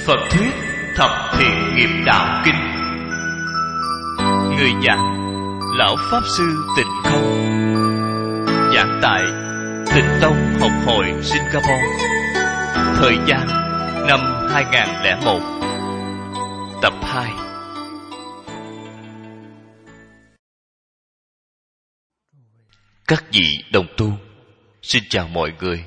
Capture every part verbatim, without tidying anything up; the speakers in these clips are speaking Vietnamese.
Phật thuyết Thập Thiện Nghiệp Đạo Kinh. Người giảng Lão Pháp Sư Tịnh Không, giảng tại Tịnh Tông Học Hội Singapore. Thời gian năm hai nghìn không trăm lẻ một. Tập hai. Các vị đồng tu, xin chào mọi người.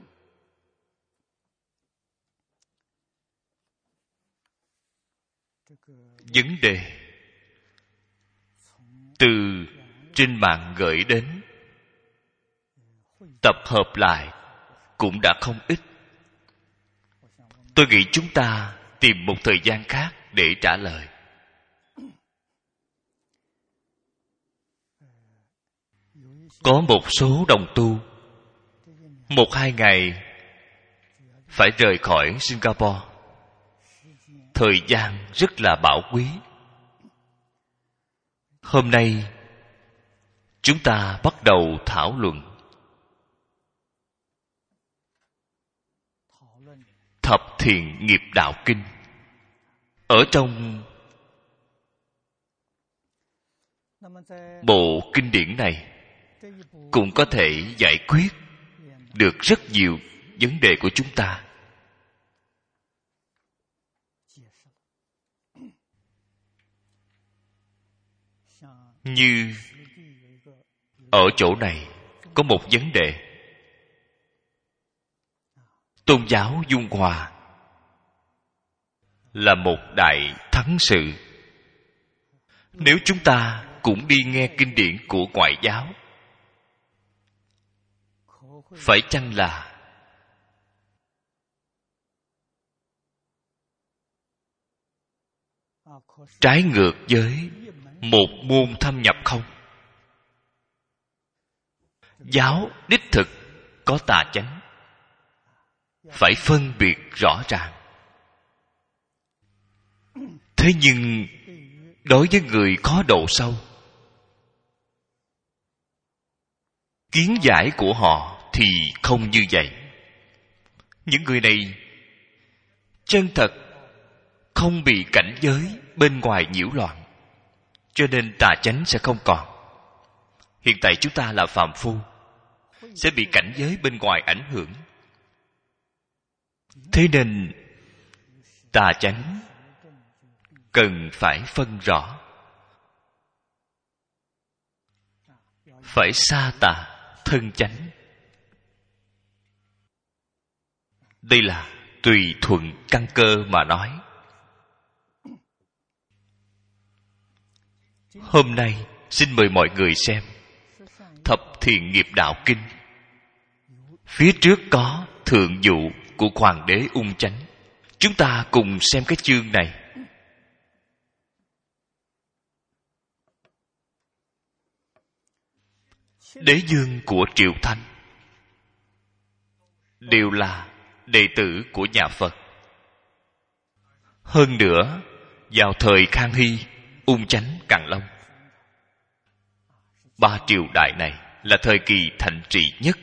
Vấn đề từ trên mạng gửi đến, tập hợp lại cũng đã không ít. Tôi nghĩ chúng ta tìm một thời gian khác để trả lời. Có một số đồng tu một hai ngày phải rời khỏi Singapore. Thời gian rất là bảo quý. Hôm nay chúng ta bắt đầu thảo luận Thập Thiện Nghiệp Đạo Kinh. Ở trong bộ kinh điển này cũng có thể giải quyết được rất nhiều vấn đề của chúng ta. Như ở chỗ này có một vấn đề. Tôn giáo Dung Hòa là một đại thắng sự. Nếu chúng ta cũng đi nghe kinh điển của ngoại giáo, phải chăng là trái ngược với một môn thâm nhập không? Giáo đích thực có tà chánh, phải phân biệt rõ ràng. Thế nhưng đối với người có độ sâu, kiến giải của họ thì không như vậy. Những người này chân thật không bị cảnh giới bên ngoài nhiễu loạn, cho nên tà chánh sẽ không còn. Hiện tại chúng ta là phàm phu, sẽ bị cảnh giới bên ngoài ảnh hưởng. Thế nên tà chánh cần phải phân rõ, phải xa tà thân chánh. Đây là tùy thuận căn cơ mà nói. Hôm nay xin mời mọi người xem Thập Thiện Nghiệp Đạo Kinh. Phía trước có thượng dụ của Hoàng đế Ung Chánh. Chúng ta cùng xem cái chương này. Đế dương của Triệu Thanh đều là đệ tử của nhà Phật. Hơn nữa, vào thời Khang Hy, Ung Chánh, Càn Long, ba triều đại này là thời kỳ thịnh trị nhất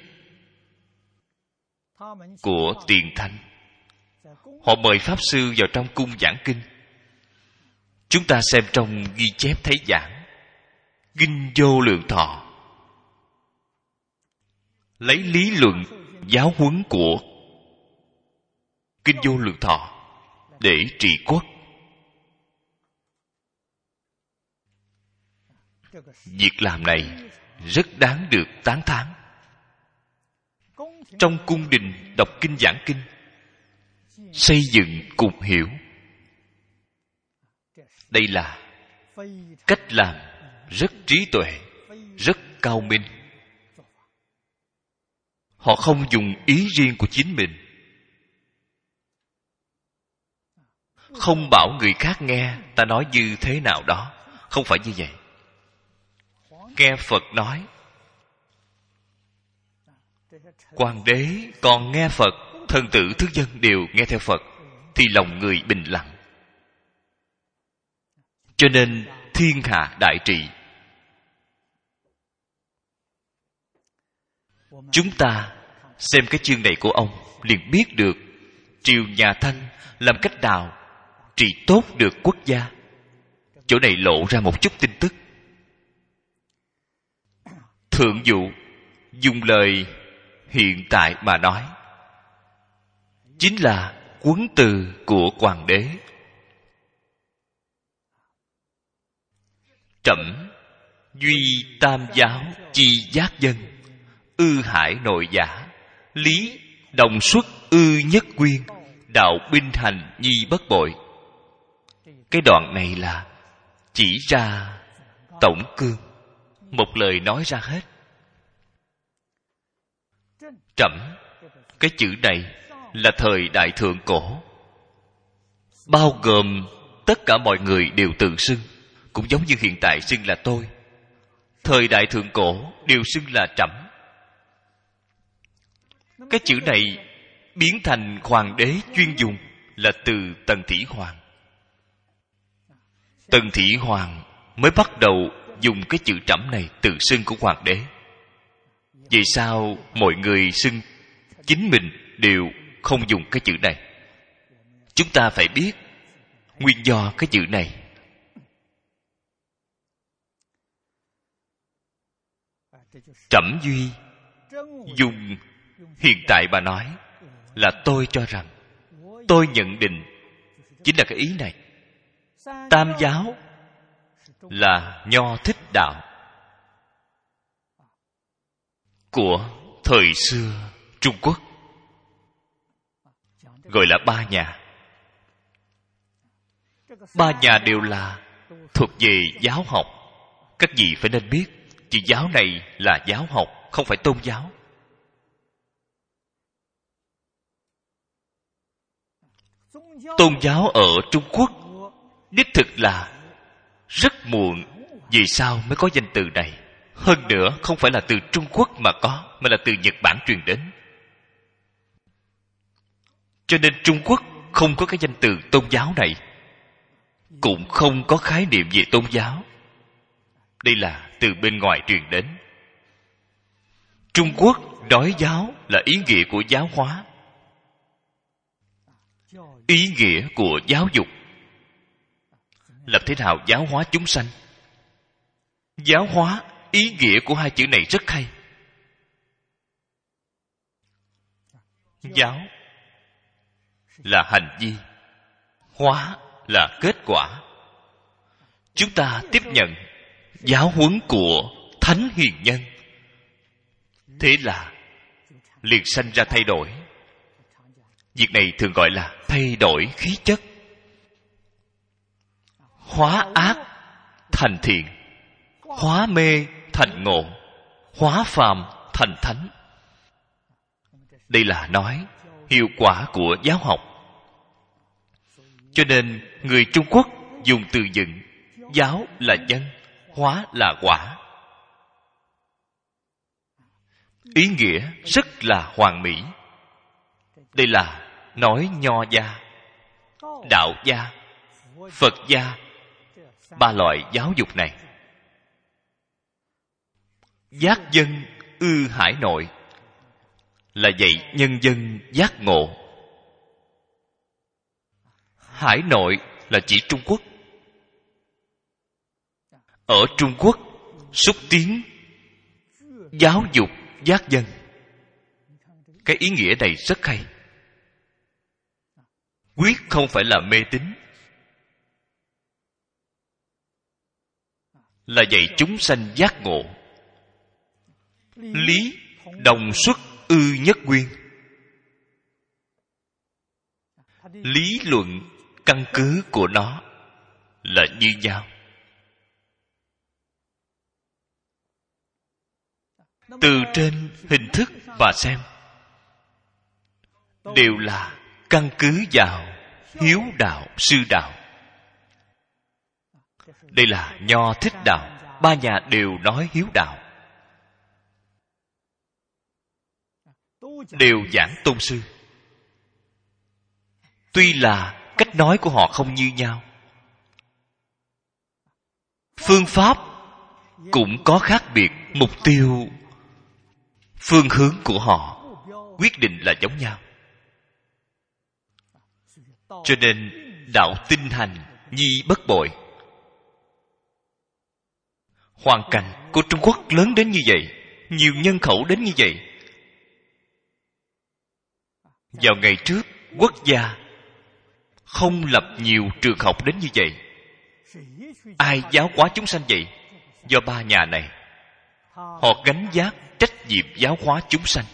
của Tiền Thanh. Họ mời Pháp Sư vào trong cung giảng kinh. Chúng ta xem trong ghi chép thấy giảng Kinh Vô Lượng Thọ, lấy lý luận giáo huấn của Kinh Vô Lượng Thọ để trị quốc. Việc làm này rất đáng được tán thán. Trong cung đình đọc kinh giảng kinh, xây dựng cùng hiểu. Đây là cách làm rất trí tuệ, rất cao minh. Họ không dùng ý riêng của chính mình, không bảo người khác nghe ta nói như thế nào đó. Không phải như vậy. Nghe Phật nói, Hoàng đế còn nghe Phật, thần tử thức dân đều nghe theo Phật, thì lòng người bình lặng. Cho nên thiên hạ đại trị. Chúng ta xem cái chương này của ông liền biết được triều nhà Thanh làm cách nào trị tốt được quốc gia. Chỗ này lộ ra một chút tin tức. Thượng dụ dùng lời hiện tại mà nói, chính là quấn từ của hoàng đế. Trẫm duy tam giáo chi giác dân, ư hải nội giả, lý đồng xuất ư nhất quyên, đạo binh hành nhi bất bội. Cái đoạn này là chỉ ra tổng cương, một lời nói ra hết. Trẫm, cái chữ này là thời đại thượng cổ, bao gồm tất cả mọi người đều tự xưng, cũng giống như hiện tại xưng là tôi. Thời đại thượng cổ đều xưng là trẫm. Cái chữ này biến thành hoàng đế chuyên dùng là từ Tần Thủy Hoàng. Tần Thủy Hoàng mới bắt đầu dùng cái chữ trẫm này tự xưng của hoàng đế. Vì sao mọi người xưng chính mình đều không dùng cái chữ này? Chúng ta phải biết nguyên do cái chữ này. Trẫm duy dùng hiện tại bà nói là tôi cho rằng, tôi nhận định chính là cái ý này. Tam giáo là nho thích đạo của thời xưa Trung Quốc, gọi là ba nhà. Ba nhà đều là thuộc về giáo học. Các vị phải nên biết, chữ giáo này là giáo học, không phải tôn giáo. Tôn giáo ở Trung Quốc đích thực là rất muộn. Vì sao mới có danh từ này? Hơn nữa không phải là từ Trung Quốc mà có, mà là từ Nhật Bản truyền đến. Cho nên Trung Quốc không có cái danh từ tôn giáo này, cũng không có khái niệm về tôn giáo. Đây là từ bên ngoài truyền đến. Trung Quốc nói giáo là ý nghĩa của giáo hóa, ý nghĩa của giáo dục. Làm thế nào giáo hóa chúng sanh? Giáo hóa, ý nghĩa của hai chữ này rất hay. Giáo là hành vi, hóa là kết quả. Chúng ta tiếp nhận giáo huấn của thánh hiền nhân, thế là liền sanh ra thay đổi. Việc này thường gọi là thay đổi khí chất. Hóa ác thành thiện, hóa mê thành ngộ, hóa phàm thành thánh. Đây là nói hiệu quả của giáo học. Cho nên người Trung Quốc dùng từ dựng, giáo là nhân, hóa là quả. Ý nghĩa rất là hoàn mỹ. Đây là nói nho gia, đạo gia, Phật gia, ba loại giáo dục này. Giác dân ư hải nội là dạy nhân dân giác ngộ. Hải nội là chỉ Trung Quốc. Ở Trung Quốc xúc tiến giáo dục giác dân. Cái ý nghĩa này rất hay. Quyết không phải là mê tín, là dạy chúng sanh giác ngộ. Lý đồng xuất ư nhất nguyên. Lý luận căn cứ của nó là như nhau. Từ trên hình thức và xem đều là căn cứ vào hiếu đạo sư đạo. Đây là nho thích đạo. Ba nhà đều nói hiếu đạo, đều giảng tôn sư. Tuy là cách nói của họ không như nhau, phương pháp cũng có khác biệt, mục tiêu, phương hướng của họ quyết định là giống nhau. Cho nên đạo tinh hành, nhi bất bội. Hoàn cảnh của Trung Quốc lớn đến như vậy, nhiều nhân khẩu đến như vậy. Vào ngày trước, quốc gia không lập nhiều trường học đến như vậy. Ai giáo hóa chúng sanh vậy? Do ba nhà này. Họ gánh vác trách nhiệm giáo hóa chúng sanh.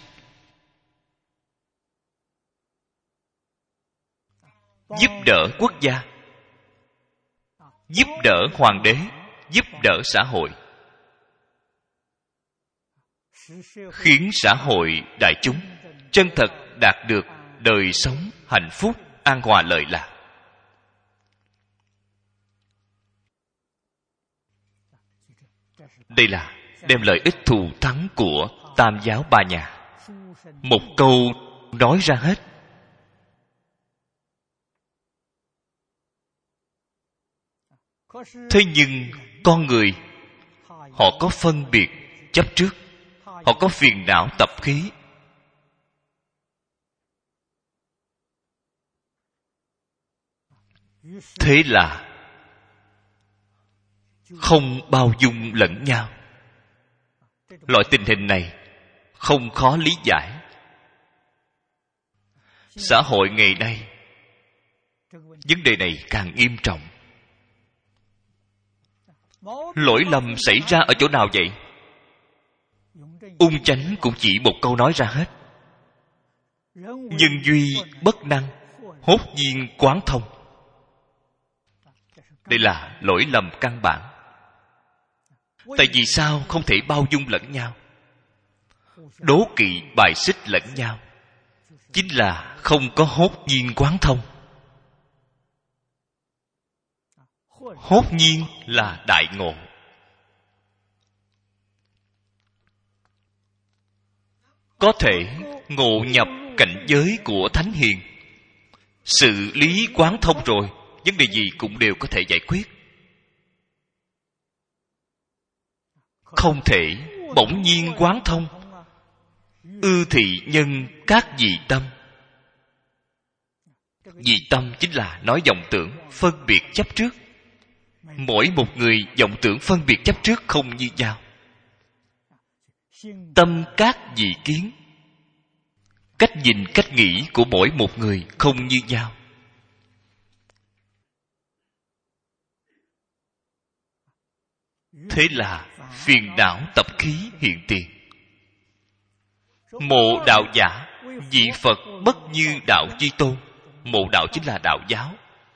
Giúp đỡ quốc gia, giúp đỡ hoàng đế, giúp đỡ xã hội, khiến xã hội đại chúng chân thật đạt được đời sống hạnh phúc, an hòa lợi lạc. Đây là đem lợi ích thù thắng của tam giáo ba nhà. Một câu nói ra hết. Thế nhưng con người, họ có phân biệt chấp trước, họ có phiền não tập khí. Thế là không bao dung lẫn nhau. Loại tình hình này không khó lý giải. Xã hội ngày nay, vấn đề này càng nghiêm trọng. Lỗi lầm xảy ra ở chỗ nào vậy? Ung Chánh cũng chỉ một câu nói ra hết. Nhân duy bất năng, hốt nhiên quán thông. Đây là lỗi lầm căn bản. Tại vì sao không thể bao dung lẫn nhau, đố kỵ bài xích lẫn nhau? Chính là không có hốt nhiên quán thông. Hốt nhiên là đại ngộ. Có thể ngộ nhập cảnh giới của thánh hiền, sự lý quán thông rồi, vấn đề gì cũng đều có thể giải quyết. Không thể bỗng nhiên quán thông. Ư thị nhân các dị tâm. Dị tâm chính là nói vọng tưởng, phân biệt chấp trước. Mỗi một người vọng tưởng phân biệt chấp trước không như nhau. Tâm các dị kiến, cách nhìn cách nghĩ của mỗi một người không như nhau. Thế là phiền não tập khí hiện tiền. Mộ đạo giả, vị Phật bất như đạo Chi Tôn. Mộ đạo chính là đạo giáo.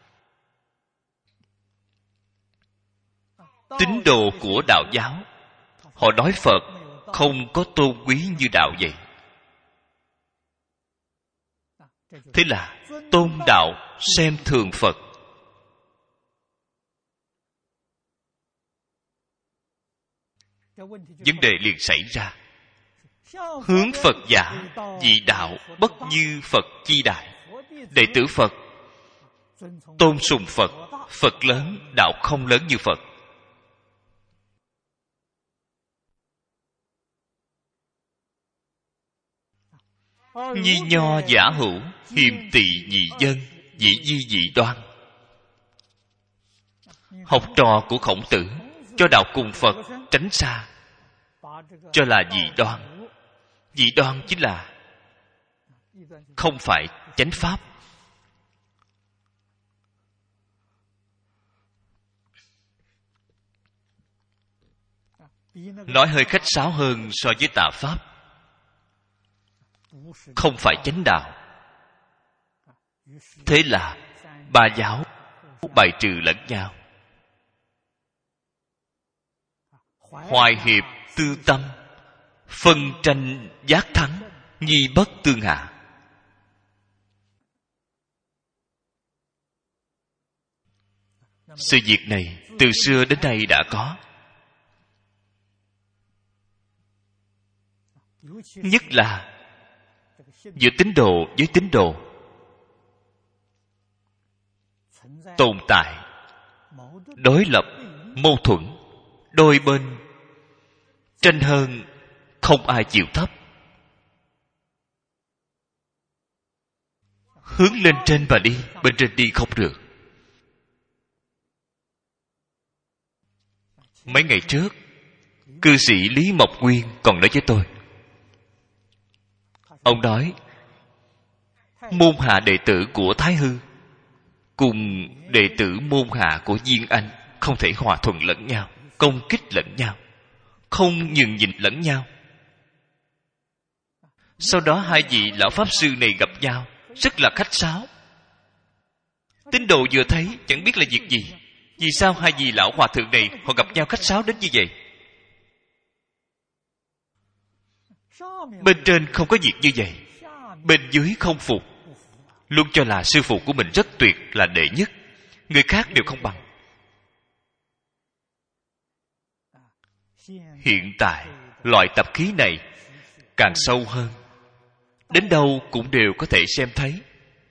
Tín đồ của đạo giáo, họ nói Phật không có tôn quý như đạo vậy. Thế là tôn đạo xem thường Phật. Vấn đề liền xảy ra. Hướng Phật giả, vị đạo bất như Phật chi đại. Đệ tử Phật tôn sùng Phật. Phật lớn, đạo không lớn như Phật. Nhi nho giả hữu, hiềm tỳ dị dân, dị di dị đoan. Học trò của Khổng Tử cho đạo cùng Phật tránh xa, cho là dị đoan. Dị đoan chính là không phải chánh pháp. Nói hơi khách sáo hơn so với tà pháp, không phải chánh đạo. Thế là ba giáo bài trừ lẫn nhau. Hoài hiệp tư tâm, phân tranh giác thắng, nhi bất tương hạ. Sự việc này từ xưa đến nay đã có. Nhất là giữa tín đồ với tín đồ tồn tại đối lập, mâu thuẫn, đôi bên tranh hơn, không ai chịu thấp. hướng lên trên và đi, bên trên đi không được. Mấy ngày trước, cư sĩ Lý Mộc Nguyên còn nói với tôi. Ông nói, môn hạ đệ tử của Thái Hư cùng đệ tử môn hạ của Diên Anh không thể hòa thuận lẫn nhau, công kích lẫn nhau, không nhường nhịn lẫn nhau. Sau đó hai vị lão pháp sư này gặp nhau rất là khách sáo. Tín đồ vừa thấy chẳng biết là việc gì. Vì sao hai vị lão hòa thượng này họ gặp nhau khách sáo đến như vậy? Bên trên không có việc như vậy, bên dưới không phục, luôn cho là sư phụ của mình rất tuyệt, là đệ nhất, người khác đều không bằng. Hiện tại loại tập khí này càng sâu hơn, đến đâu cũng đều có thể xem thấy.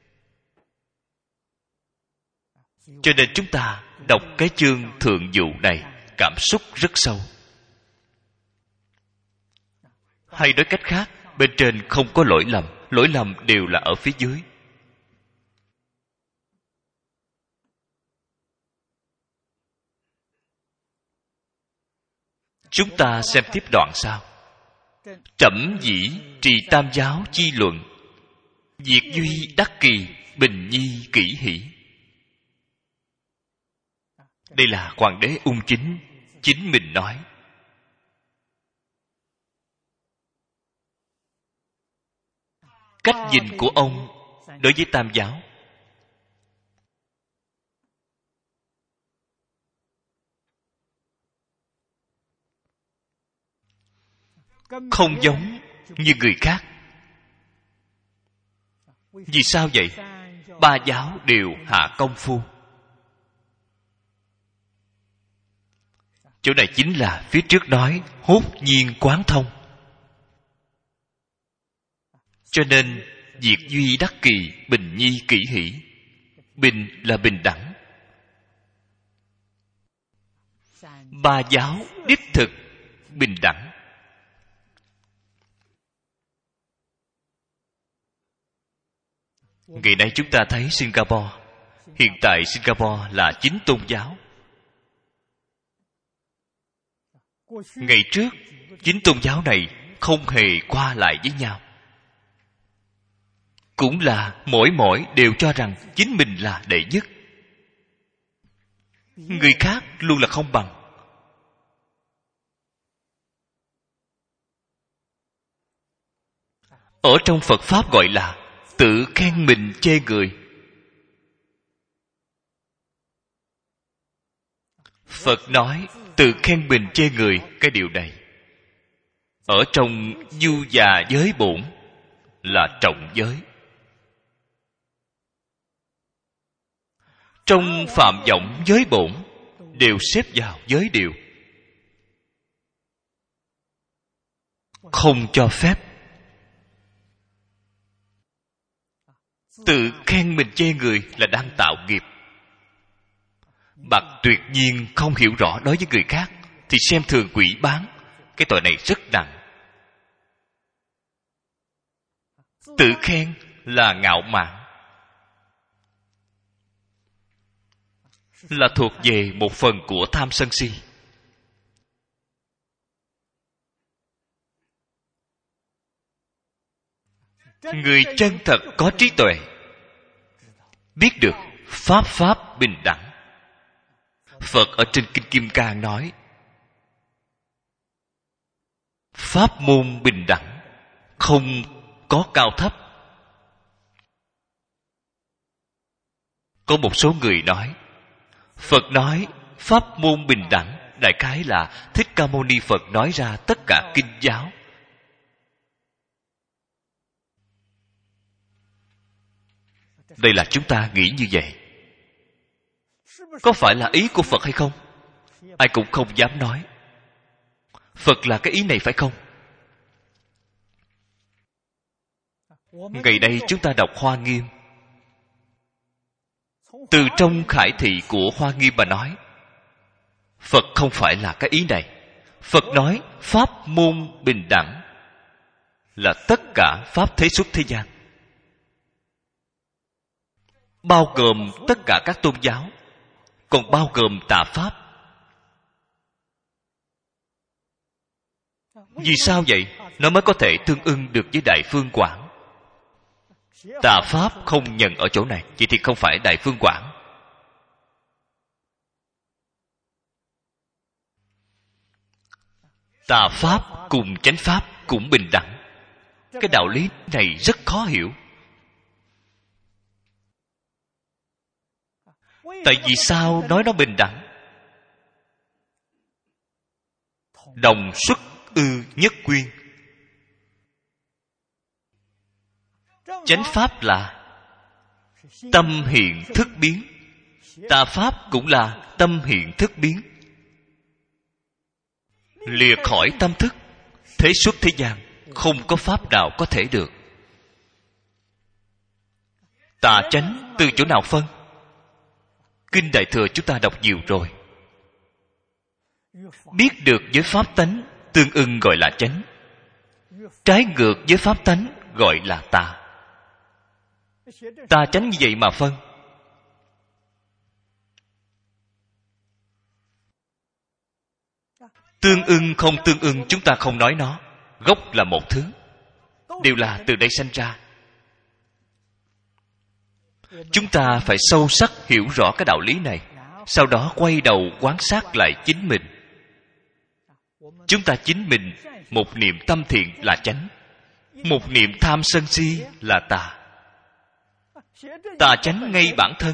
Cho nên chúng ta đọc cái chương thượng dụ này cảm xúc rất sâu. Hay nói cách khác, bên trên không có lỗi lầm, lỗi lầm đều là ở phía dưới. Chúng ta xem tiếp đoạn sau. Trẫm dĩ trì tam giáo chi luận, diệt duy đắc kỳ, bình nhi kỷ hỷ. Đây là hoàng đế Ung Chính chính mình nói. Cách nhìn của ông đối với tam giáo không giống như người khác. Vì sao vậy? Ba giáo đều hạ công phu. Chỗ này chính là phía trước nói hốt nhiên quán thông. Cho nên diệt duy đắc kỳ, bình nhi kỷ hỷ. Bình là bình đẳng. Ba giáo đích thực bình đẳng. Ngày nay chúng ta thấy Singapore, hiện tại Singapore là chính tôn giáo. Ngày trước chính tôn giáo này không hề qua lại với nhau, cũng là mỗi mỗi đều cho rằng chính mình là đệ nhất, người khác luôn là không bằng. Ở trong Phật Pháp gọi là tự khen mình chê người. Phật nói tự khen mình chê người, cái điều này ở trong du già giới bổn là trọng giới. Trong phạm vọng giới bổn đều xếp vào giới điều, không cho phép. Tự khen mình chê người là đang tạo nghiệp. Bạn tuyệt nhiên không hiểu rõ đối với người khác thì xem thường quỷ bán, cái tội này rất nặng. Tự khen là ngạo mạn, là thuộc về một phần của tham sân si. Người chân thật có trí tuệ, biết được pháp pháp bình đẳng. Phật ở trên Kinh Kim Cang nói pháp môn bình đẳng, không có cao thấp. Có một số người nói Phật nói pháp môn bình đẳng, đại khái là Thích Ca Mâu Ni Phật nói ra tất cả kinh giáo. Đây là chúng ta nghĩ như vậy. Có phải là ý của Phật hay không? Ai cũng không dám nói Phật là cái ý này phải không? Ngày nay chúng ta đọc Hoa Nghiêm, từ trong khải thị của Hoa Nghiêm mà nói Phật không phải là cái ý này. Phật nói pháp môn bình đẳng là tất cả pháp thế xuất thế gian. bao gồm tất cả các tôn giáo, còn bao gồm tà pháp. Vì sao vậy? Nó mới có thể tương ưng được với Đại Phương Quảng. Tà pháp không nhận ở chỗ này, vậy thì không phải Đại Phương Quảng. Tà pháp cùng chánh pháp cũng bình đẳng. Cái đạo lý này rất khó hiểu. Tại vì sao nói nó bình đẳng? Đồng xuất ư nhất quyên. Chánh pháp là tâm hiện thức biến, tà pháp cũng là tâm hiện thức biến. Lìa khỏi tâm thức, thế xuất thế gian không có pháp nào có thể được. Tà chánh từ chỗ nào phân? Kinh Đại Thừa chúng ta đọc nhiều rồi. Biết được với pháp tánh tương ưng gọi là chánh, trái ngược với pháp tánh gọi là tà. Tà chánh như vậy mà phân. Tương ưng không tương ưng chúng ta không nói nó. Gốc là một thứ, đều là từ đây sanh ra. Chúng ta phải sâu sắc hiểu rõ cái đạo lý này, sau đó quay đầu quan sát lại chính mình. Chúng ta chính mình, một niệm tâm thiện là chánh, một niệm tham sân si là tà. Tà chánh ngay bản thân.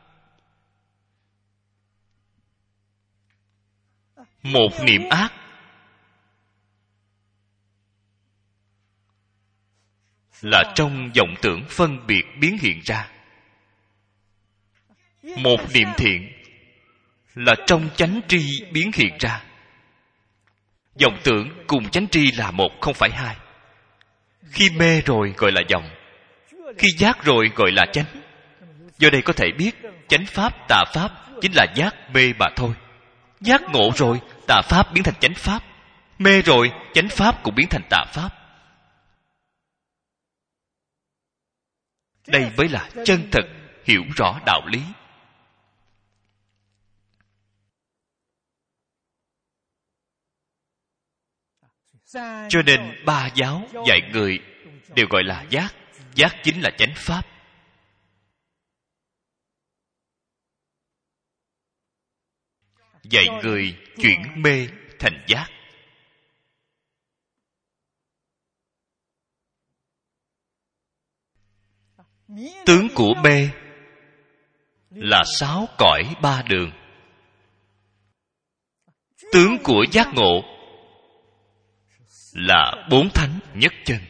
Một niệm ác là trong vọng tưởng phân biệt biến hiện ra. Một niệm thiện là trong chánh tri biến hiện ra. Vọng tưởng cùng chánh tri là một, không phải hai. Khi mê rồi gọi là vọng, khi giác rồi gọi là chánh. Do đây có thể biết chánh pháp, tà pháp chính là giác mê mà thôi. Giác ngộ rồi, tà pháp biến thành chánh pháp. Mê rồi, chánh pháp cũng biến thành tà pháp. Đây mới là chân thật hiểu rõ đạo lý. Cho nên ba giáo dạy người đều gọi là giác. Giác chính là chánh pháp. Dạy người chuyển mê thành giác. Tướng của mê là sáu cõi ba đường. Tướng của giác ngộ là bốn thánh nhất chân.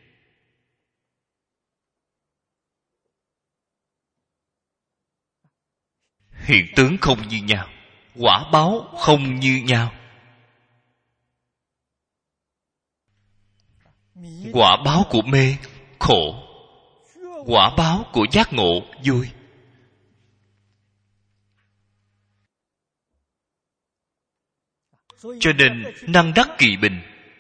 Hiện tướng không như nhau, quả báo không như nhau. Quả báo của mê khổ, quả báo của giác ngộ vui. Cho nên năng đắc kỳ bình,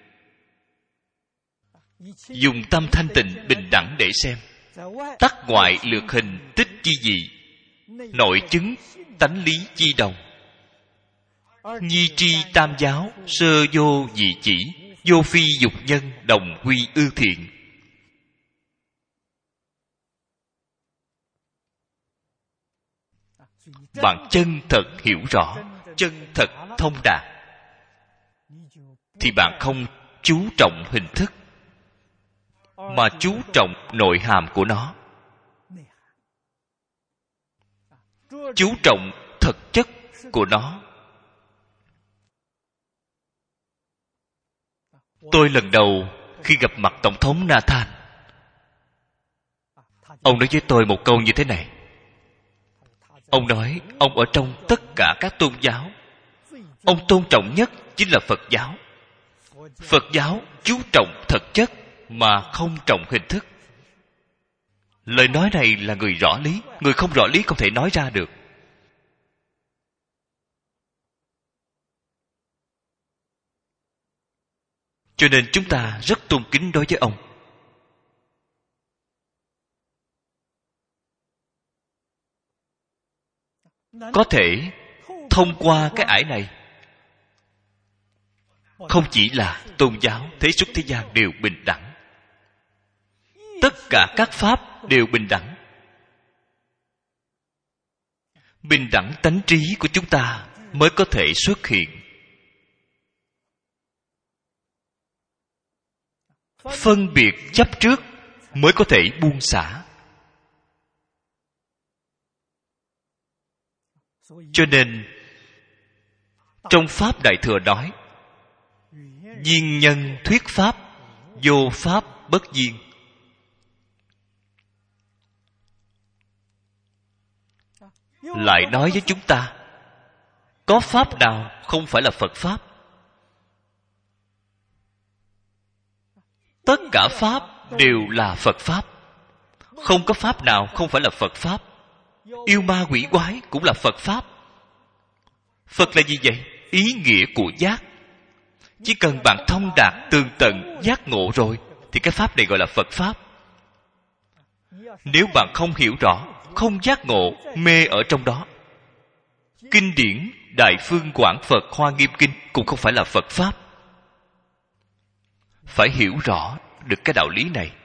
dùng tâm thanh tịnh bình đẳng để xem. Tắc ngoại lược hình tích chi dị, nội chứng tánh lý chi đồng. Nhi tri tam giáo, sơ vô dị chỉ, vô phi dục nhân, đồng quy ư thiện. Bạn chân thật hiểu rõ, chân thật thông đạt, thì bạn không chú trọng hình thức, mà chú trọng nội hàm của nó, chú trọng thực chất của nó. Tôi lần đầu khi gặp mặt Tổng thống Nathan, ông nói với tôi một câu như thế này. Ông nói ông ở trong tất cả các tôn giáo, ông tôn trọng nhất chính là Phật giáo. Phật giáo chú trọng thực chất mà không trọng hình thức. Lời nói này là người rõ lý, người không rõ lý không thể nói ra được. Cho nên chúng ta rất tôn kính đối với ông. có thể thông qua cái ải này, không chỉ là tôn giáo, thế xuất thế gian đều bình đẳng. Tất cả các pháp đều bình đẳng. Bình đẳng tánh trí của chúng ta mới có thể xuất hiện. Phân biệt chấp trước mới có thể buông xả. Cho nên trong Pháp Đại Thừa nói, duyên nhân thuyết pháp, vô pháp bất duyên. Lại nói với chúng ta, có pháp nào không phải là Phật pháp? Tất cả pháp đều là Phật pháp. Không có pháp nào không phải là Phật pháp. Yêu ma quỷ quái cũng là Phật pháp. Phật là gì vậy? Ý nghĩa của giác. Chỉ cần bạn thông đạt tường tận giác ngộ rồi thì cái pháp này gọi là Phật pháp. Nếu bạn không hiểu rõ, không giác ngộ, mê ở trong đó, kinh điển Đại Phương Quảng Phật Hoa Nghiêm Kinh cũng không phải là Phật pháp. Phải hiểu rõ được cái đạo lý này.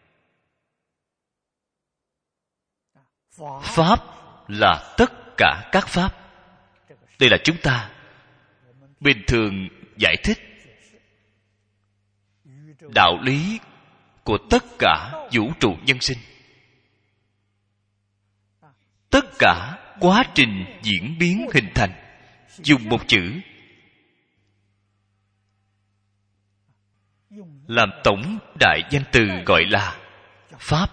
Pháp là tất cả các pháp. Đây là chúng ta bình thường giải thích đạo lý của tất cả vũ trụ nhân sinh. Tất cả quá trình diễn biến hình thành, dùng một chữ làm tổng đại danh từ gọi là Pháp.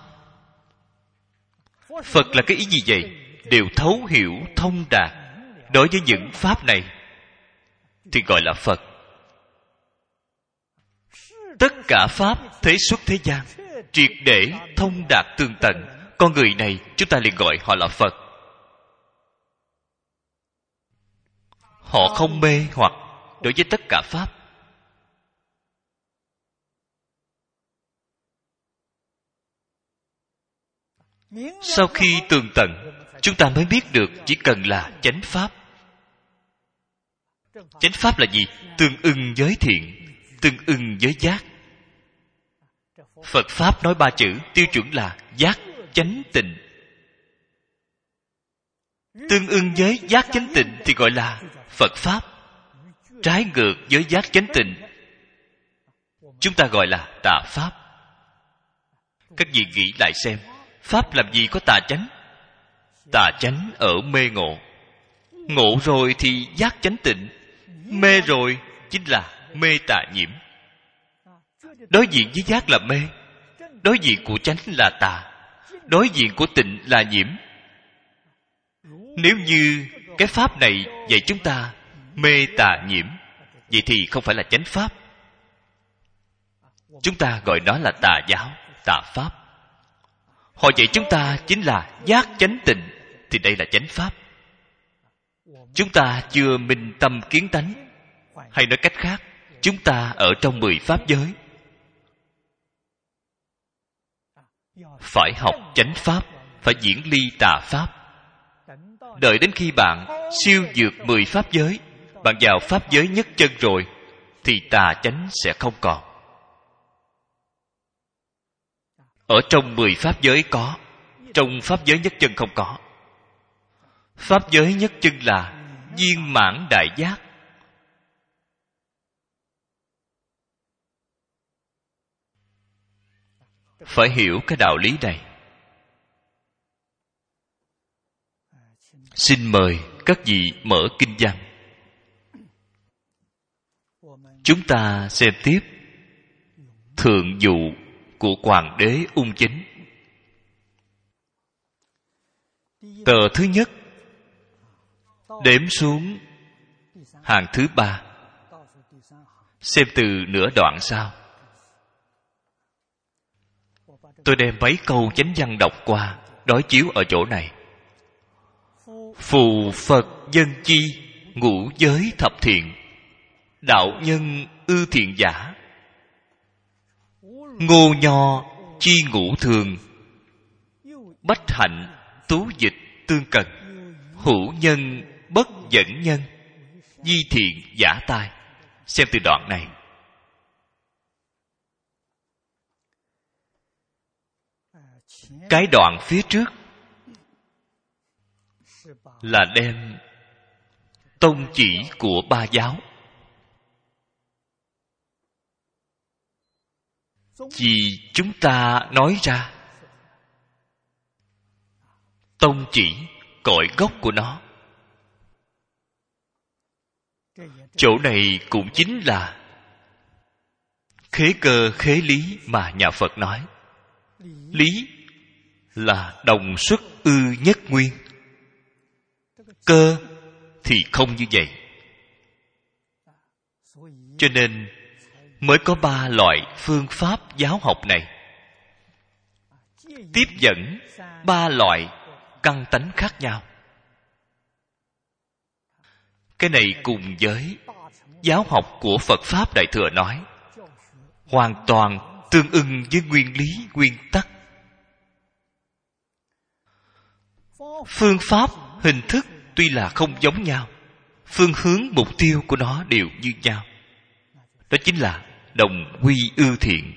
Phật là cái ý gì vậy? Đều thấu hiểu thông đạt. Đối với những pháp này thì gọi là Phật. Tất cả pháp thế xuất thế gian, triệt để thông đạt tường tận, con người này chúng ta liền gọi họ là Phật. Họ không mê hoặc đối với tất cả pháp. Sau khi tường tận, chúng ta mới biết được chỉ cần là chánh pháp. Chánh pháp là gì? Tương ưng với thiện, tương ưng với giác. Phật pháp nói ba chữ tiêu chuẩn là giác chánh tịnh. Tương ưng với giác chánh tịnh thì gọi là Phật pháp. Trái ngược với giác chánh tịnh, chúng ta gọi là tà pháp. Các vị nghĩ lại xem, pháp làm gì có tà chánh? Tà chánh ở mê ngộ. Ngộ rồi thì giác chánh tịnh. Mê rồi chính là mê tà nhiễm. Đối diện với giác là mê, đối diện của chánh là tà, đối diện của tịnh là nhiễm. Nếu như cái pháp này dạy chúng ta mê tà nhiễm, vậy thì không phải là chánh pháp. Chúng ta gọi đó là tà giáo, tà pháp. Họ dạy chúng ta chính là giác chánh tịnh, thì đây là chánh pháp. Chúng ta chưa minh tâm kiến tánh. Hay nói cách khác, chúng ta ở trong mười pháp giới phải học chánh pháp, phải diễn ly tà pháp. Đợi đến khi bạn siêu vượt mười pháp giới, bạn vào pháp giới nhất chân rồi, thì tà chánh sẽ không còn. Ở trong mười pháp giới có, trong pháp giới nhất chân không có. Pháp giới nhất chân là viên mãn đại giác. Phải hiểu cái đạo lý này. Xin mời các vị mở kinh văn. Chúng ta xem tiếp Thượng Dụ của Hoàng đế Ung Chính. Tờ thứ nhất đếm xuống hàng thứ ba. Xem từ nửa đoạn sau. Tôi đem mấy câu chánh văn đọc qua, đối chiếu ở chỗ này. Phù Phật dân chi, ngũ giới thập thiện, đạo nhân ư thiện giả, ngô nho chi ngũ thường, bách hạnh tú dịch tương cần, hữu nhân bất dẫn nhân, di thiện giả tài. Xem từ đoạn này. Cái đoạn phía trước là đem tông chỉ của ba giáo vì chúng ta nói ra, tông chỉ cội gốc của nó. Chỗ này cũng chính là khế cơ khế lý mà nhà Phật nói. Lý là đồng xuất ư nhất nguyên, cơ thì không như vậy. Cho nên mới có ba loại phương pháp giáo học này, tiếp dẫn ba loại căn tánh khác nhau. Cái này cùng với giáo học của Phật Pháp Đại Thừa nói hoàn toàn tương ưng với nguyên lý, nguyên tắc. Phương pháp, hình thức tuy là không giống nhau, phương hướng mục tiêu của nó đều như nhau. Đó chính là đồng quy ưu thiện.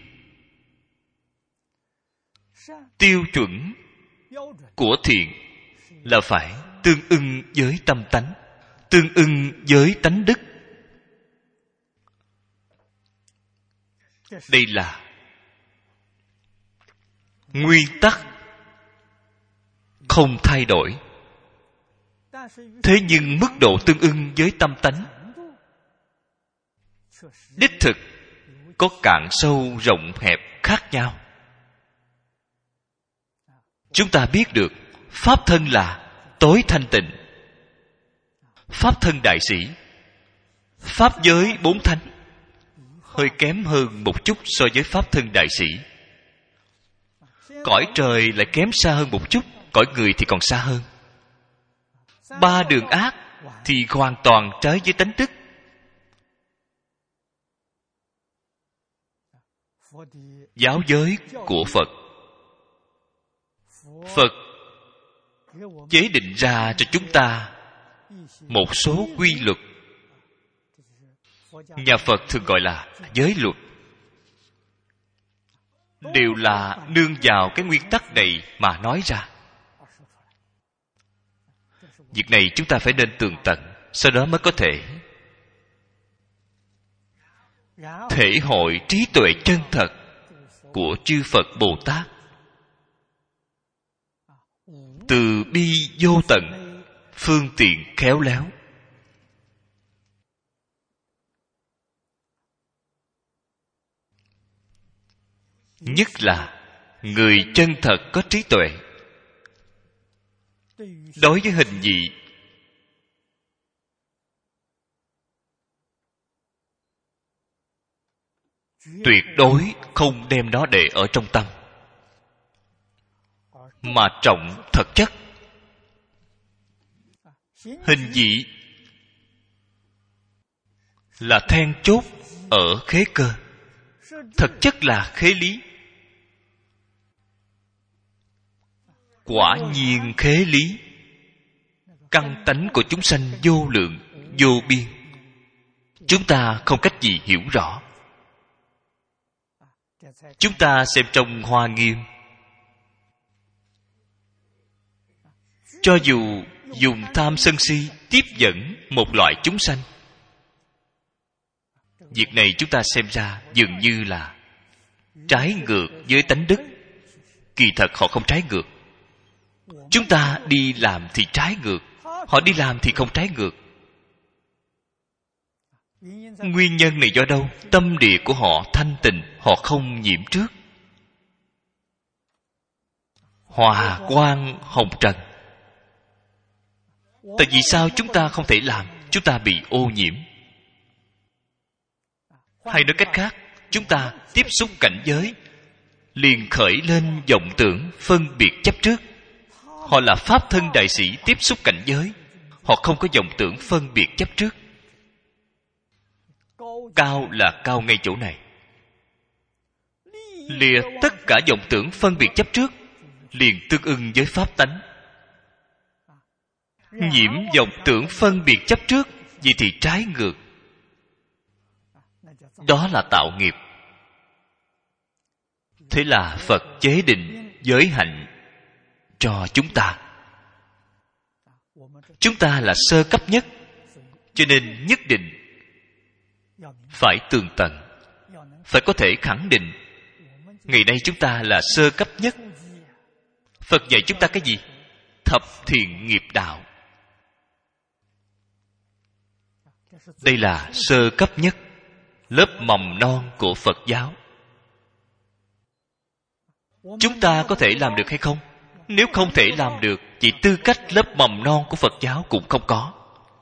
Tiêu chuẩn của thiện là phải tương ưng với tâm tánh, tương ưng với tánh đức. Đây là nguyên tắc không thay đổi. Thế nhưng mức độ tương ưng với tâm tánh đích thực có cạn sâu rộng hẹp khác nhau. Chúng ta biết được pháp thân là tối thanh tịnh, pháp thân đại sĩ, pháp giới bốn thánh hơi kém hơn một chút so với pháp thân đại sĩ. Cõi trời lại kém xa hơn một chút, cõi người thì còn xa hơn. Ba đường ác thì hoàn toàn trái với tánh đức. Giáo giới của Phật, Phật chế định ra cho chúng ta một số quy luật. Nhà Phật thường gọi là giới luật, đều là nương vào cái nguyên tắc này mà nói ra. Việc này chúng ta phải nên tường tận, sau đó mới có thể thể hội trí tuệ chân thật của chư Phật Bồ Tát. Từ bi vô tận, phương tiện khéo léo. Nhất là người chân thật có trí tuệ, đối với hình dị tuyệt đối không đem nó để ở trong tâm, mà trọng thật chất. Hình dị là then chốt ở khế cơ, thực chất là khế lý. Quả nhiên khế lý, căn tánh của chúng sanh vô lượng vô biên, chúng ta không cách gì hiểu rõ. Chúng ta xem trong Hoa Nghiêm, cho dù dùng tham sân si tiếp dẫn một loại chúng sanh, việc này chúng ta xem ra dường như là trái ngược với tánh đức. Kỳ thật họ không trái ngược. Chúng ta đi làm thì trái ngược, họ đi làm thì không trái ngược. Nguyên nhân này do đâu? Tâm địa của họ thanh tịnh, họ không nhiễm trước. Hòa quang hồng trần. Tại vì sao chúng ta không thể làm? Chúng ta bị ô nhiễm. Hay nói cách khác, chúng ta tiếp xúc cảnh giới liền khởi lên vọng tưởng phân biệt chấp trước. Họ là pháp thân đại sĩ tiếp xúc cảnh giới, họ không có vọng tưởng phân biệt chấp trước. Cao là cao ngay chỗ này. Lìa tất cả vọng tưởng phân biệt chấp trước, liền tương ưng với pháp tánh. nhiễm vọng tưởng phân biệt chấp trước, vậy thì trái ngược. Đó là tạo nghiệp. Thế là Phật chế định giới hạnh cho chúng ta. Chúng ta là sơ cấp nhất, cho nên nhất định phải tường tận, phải có thể khẳng định ngày nay chúng ta là sơ cấp nhất. Phật dạy chúng ta cái gì? Thập thiện nghiệp đạo. Đây là sơ cấp nhất, lớp mầm non của Phật giáo. Chúng ta có thể làm được hay không? Nếu không thể làm được, chỉ tư cách lớp mầm non của Phật giáo cũng không có.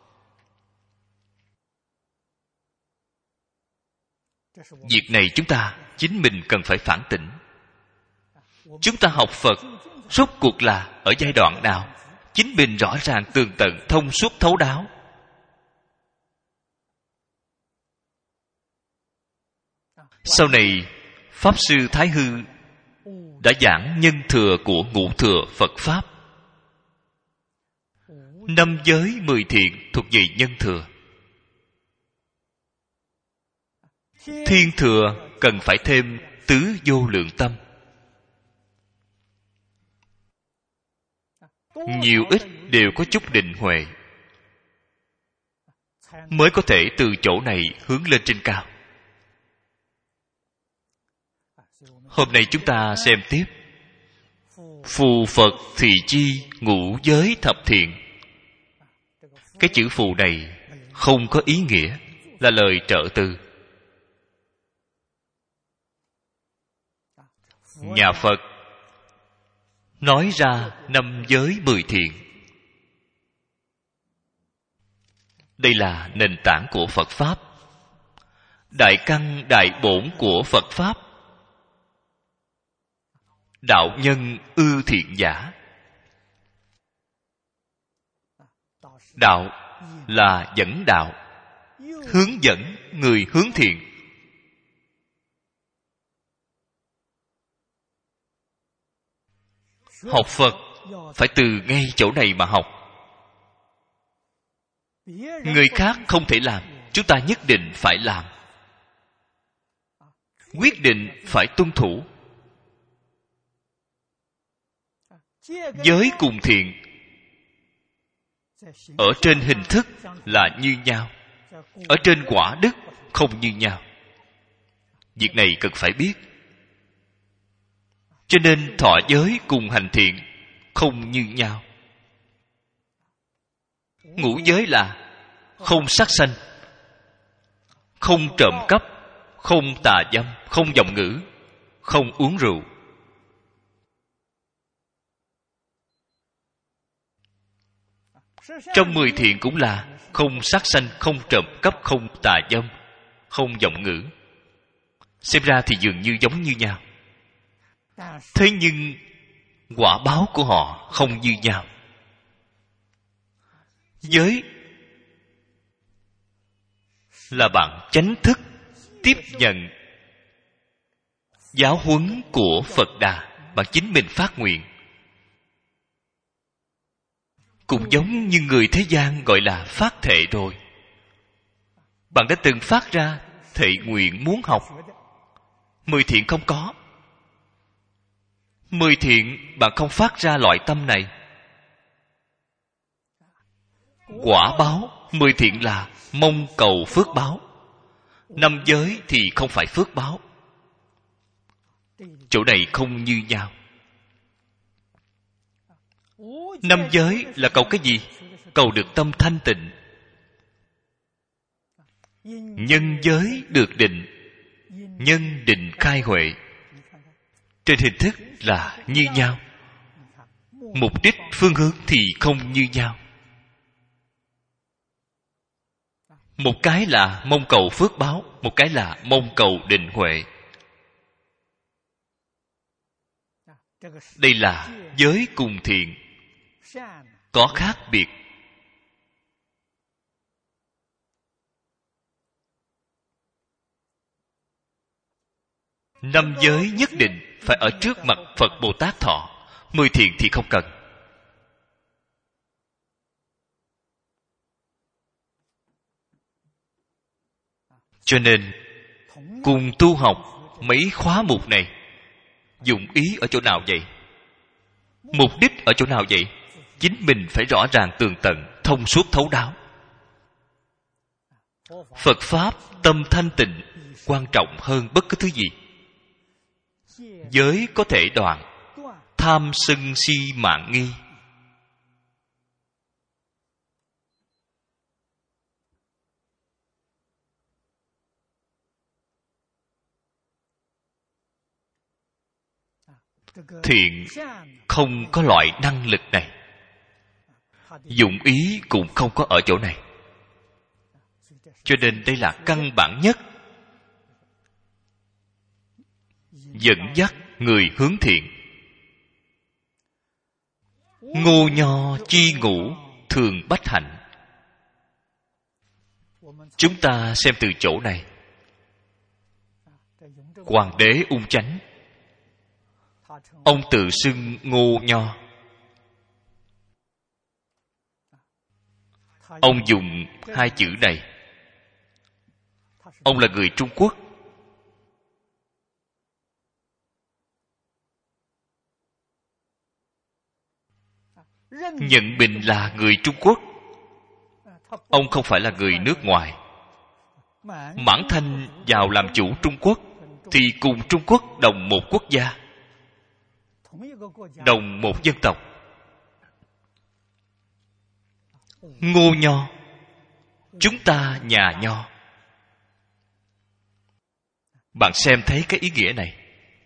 Việc này chúng ta chính mình cần phải phản tỉnh. Chúng ta học Phật rốt cuộc là ở giai đoạn nào? Chính mình rõ ràng tường tận, thông suốt thấu đáo. Sau này Pháp Sư Thái Hư đã giảng nhân thừa của ngũ thừa Phật Pháp. Năm giới mười thiện thuộc về nhân thừa. Thiên thừa cần phải thêm tứ vô lượng tâm. Nhiều ít đều có chút định huệ, mới có thể từ chỗ này hướng lên trên cao. Hôm nay chúng ta xem tiếp phù Phật thì chi ngũ giới thập thiện. Cái chữ phù này không có ý nghĩa, là lời trợ từ. Nhà Phật nói ra năm giới mười thiện. Đây là nền tảng của Phật Pháp, đại căn đại bổn của Phật Pháp. Đạo nhân ư thiện giả. Đạo là dẫn đạo, hướng dẫn người hướng thiện. Học Phật phải từ ngay chỗ này mà học. Người khác không thể làm, chúng ta nhất định phải làm. Quyết định phải tuân thủ. Giới cùng thiện ở trên hình thức là như nhau, ở trên quả đức không như nhau. Việc này cần phải biết. Cho nên thọ giới cùng hành thiện không như nhau. Ngũ giới là không sát sanh, không trộm cắp, không tà dâm, không vọng ngữ, không uống rượu. Trong mười thiện cũng là không sát sanh, không trộm cắp, không tà dâm, không vọng ngữ. Xem ra thì dường như giống như nhau. Thế nhưng quả báo của họ không như nhau. Giới là bạn chánh thức tiếp nhận giáo huấn của Phật Đà, bạn chính mình phát nguyện. Cũng giống như người thế gian gọi là phát thệ rồi. Bạn đã từng phát ra thệ nguyện muốn học. Mười thiện không có. Mười thiện bạn không phát ra loại tâm này. Quả báo mười thiện là mong cầu phước báo. Năm giới thì không phải phước báo. Chỗ này không như nhau. Năm giới là cầu cái gì? Cầu được tâm thanh tịnh. Nhân giới được định, nhân định khai huệ. Trên hình thức là như nhau, mục đích phương hướng thì không như nhau. Một cái là mong cầu phước báo, một cái là mong cầu định huệ. Đây là giới cùng thiện, có khác biệt. Năm giới nhất định phải ở trước mặt Phật Bồ Tát thọ. Mười thiện thì không cần. Cho nên cùng tu học mấy khóa mục này, dụng ý ở chỗ nào vậy? Mục đích ở chỗ nào vậy? Chính mình phải rõ ràng tường tận, thông suốt thấu đáo. Phật Pháp tâm thanh tịnh quan trọng hơn bất cứ thứ gì. Giới có thể đoạn tham sân si mạn nghi. Thiện không có loại năng lực này, dụng ý cũng không có ở chỗ này. Cho nên đây là căn bản nhất dẫn dắt người hướng thiện. Ngô nho chi ngũ thường bách hạnh. Chúng ta xem từ chỗ này. Hoàng đế Ung Chánh, ông tự xưng Ngô Nho. Ông dùng hai chữ này. Ông là người Trung Quốc. Nhận mình là người Trung Quốc. Ông không phải là người nước ngoài. Mãn Thanh vào làm chủ Trung Quốc thì cùng Trung Quốc đồng một quốc gia, đồng một dân tộc. Ngô Nho, chúng ta nhà Nho. Bạn xem thấy cái ý nghĩa này.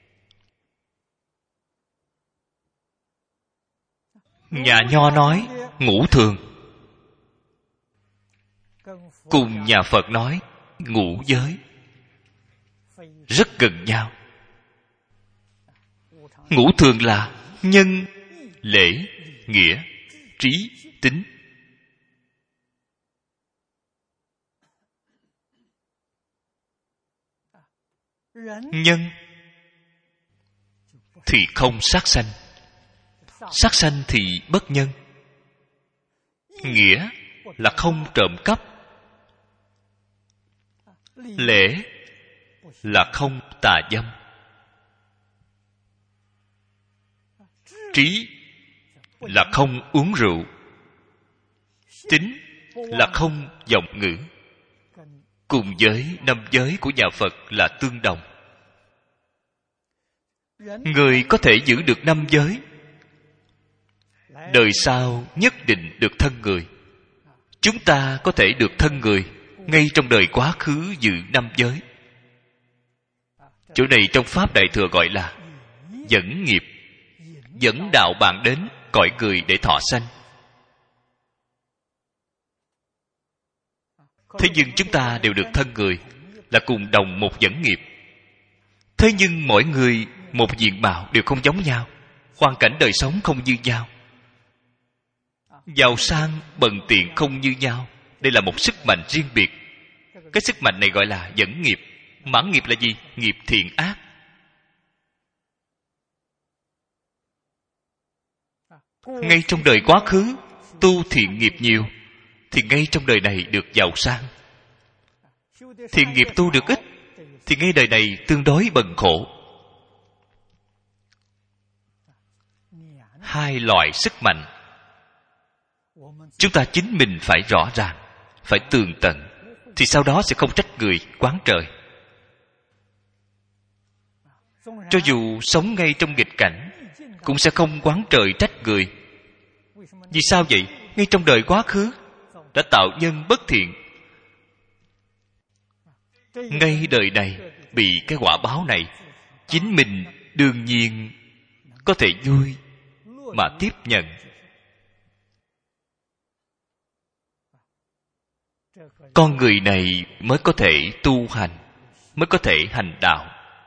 Nhà Nho nói ngũ thường, cùng nhà Phật nói ngũ giới, rất gần nhau. Ngũ thường là nhân, lễ, nghĩa, trí, tính. Nhân thì không sát sanh, sát sanh thì bất nhân. Nghĩa là không trộm cắp. Lễ là không tà dâm. Trí là không uống rượu. Tính là không vọng ngữ. Cùng với năm giới của nhà Phật là tương đồng. Người có thể giữ được năm giới, đời sau nhất định được thân người. Chúng ta có thể được thân người ngay trong đời quá khứ giữ năm giới. Chỗ này trong Pháp Đại Thừa gọi là dẫn nghiệp, dẫn đạo bạn đến cõi người để thọ sanh. Thế nhưng chúng ta đều được thân người, là cùng đồng một dẫn nghiệp. Thế nhưng mỗi người một diện mạo đều không giống nhau, hoàn cảnh đời sống không như nhau, giàu sang bần tiện không như nhau. Đây là một sức mạnh riêng biệt. Cái sức mạnh này gọi là dẫn nghiệp. Mãn nghiệp là gì? Nghiệp thiện ác. Ngay trong đời quá khứ tu thiện nghiệp nhiều, thì ngay trong đời này được giàu sang. Thiện nghiệp tu được ít, thì ngay đời này tương đối bần khổ. Hai loại sức mạnh, chúng ta chính mình phải rõ ràng, phải tường tận, thì sau đó sẽ không trách người oán trời. Cho dù sống ngay trong nghịch cảnh, cũng sẽ không oán trời trách người. Vì sao vậy? Ngay trong đời quá khứ đã tạo nhân bất thiện, ngay đời này bị cái quả báo này, chính mình đương nhiên có thể vui mà tiếp nhận. Con người này mới có thể tu hành, mới có thể hành đạo.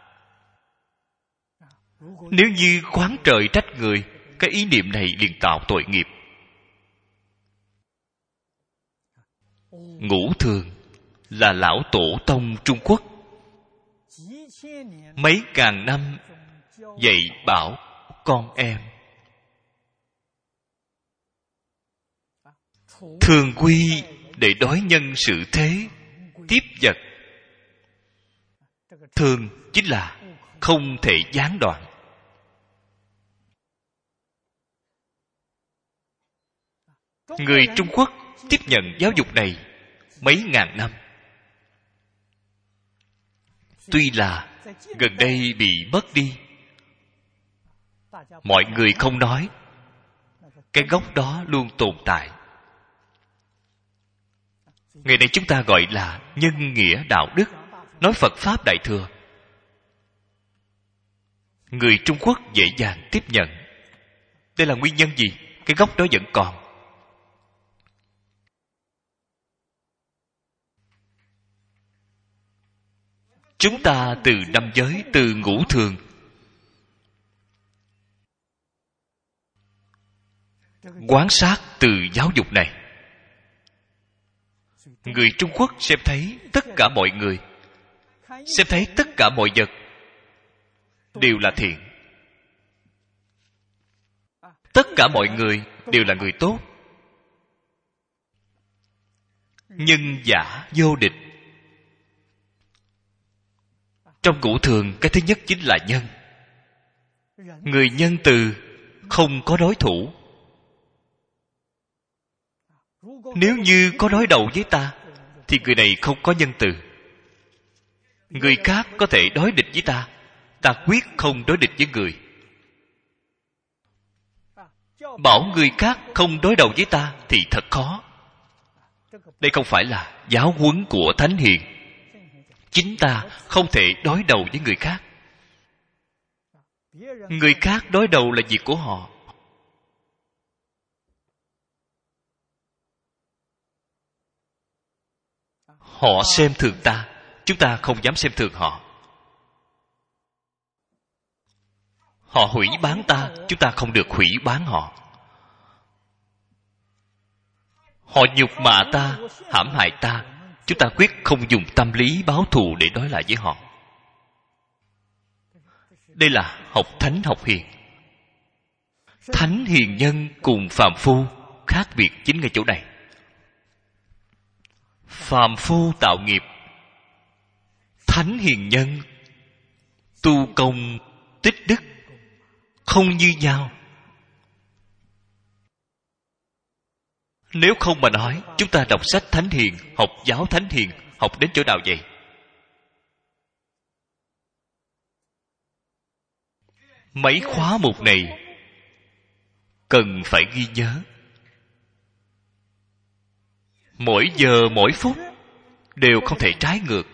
Nếu như oán trời trách người, cái ý niệm này liền tạo tội nghiệp. Ngũ thường là lão tổ tông Trung Quốc mấy ngàn năm dạy bảo con em. Thường quy để đối nhân xử thế, tiếp vật, thường chính là không thể gián đoạn. Người Trung Quốc tiếp nhận giáo dục này mấy ngàn năm. Tuy là gần đây bị mất đi, mọi người không nói, cái gốc đó luôn tồn tại. Ngày nay chúng ta gọi là nhân nghĩa đạo đức, nói Phật Pháp Đại Thừa. Người Trung Quốc dễ dàng tiếp nhận. Đây là nguyên nhân gì? Cái gốc đó vẫn còn. Chúng ta từ năm giới, từ ngũ thường, quan sát từ giáo dục này, người Trung Quốc xem thấy tất cả mọi người, xem thấy tất cả mọi vật đều là thiện. Tất cả mọi người đều là người tốt. Nhân giả vô địch. Trong ngũ thường, cái thứ nhất chính là nhân. Người nhân từ không có đối thủ. Nếu như có đối đầu với ta thì người này không có nhân từ. Người khác có thể đối địch với ta, ta quyết không đối địch với người. Bảo người khác không đối đầu với ta thì thật khó. Đây không phải là giáo huấn của Thánh Hiền. Chính ta không thể đối đầu với người khác. Người khác đối đầu là việc của họ. Họ xem thường ta, chúng ta không dám xem thường họ. Họ hủy bán ta, chúng ta không được hủy bán họ. Họ nhục mạ ta, hãm hại ta, chúng ta quyết không dùng tâm lý báo thù để đối lại với họ. Đây là học thánh học hiền. Thánh hiền nhân cùng phàm phu khác biệt chính ngay chỗ này. Phàm phu tạo nghiệp, thánh hiền nhân tu công tích đức không như nhau. Nếu không mà nói, chúng ta đọc sách Thánh Hiền, học giáo Thánh Hiền, học đến chỗ nào vậy? Mấy khóa mục này cần phải ghi nhớ. Mỗi giờ mỗi phút đều không thể trái ngược.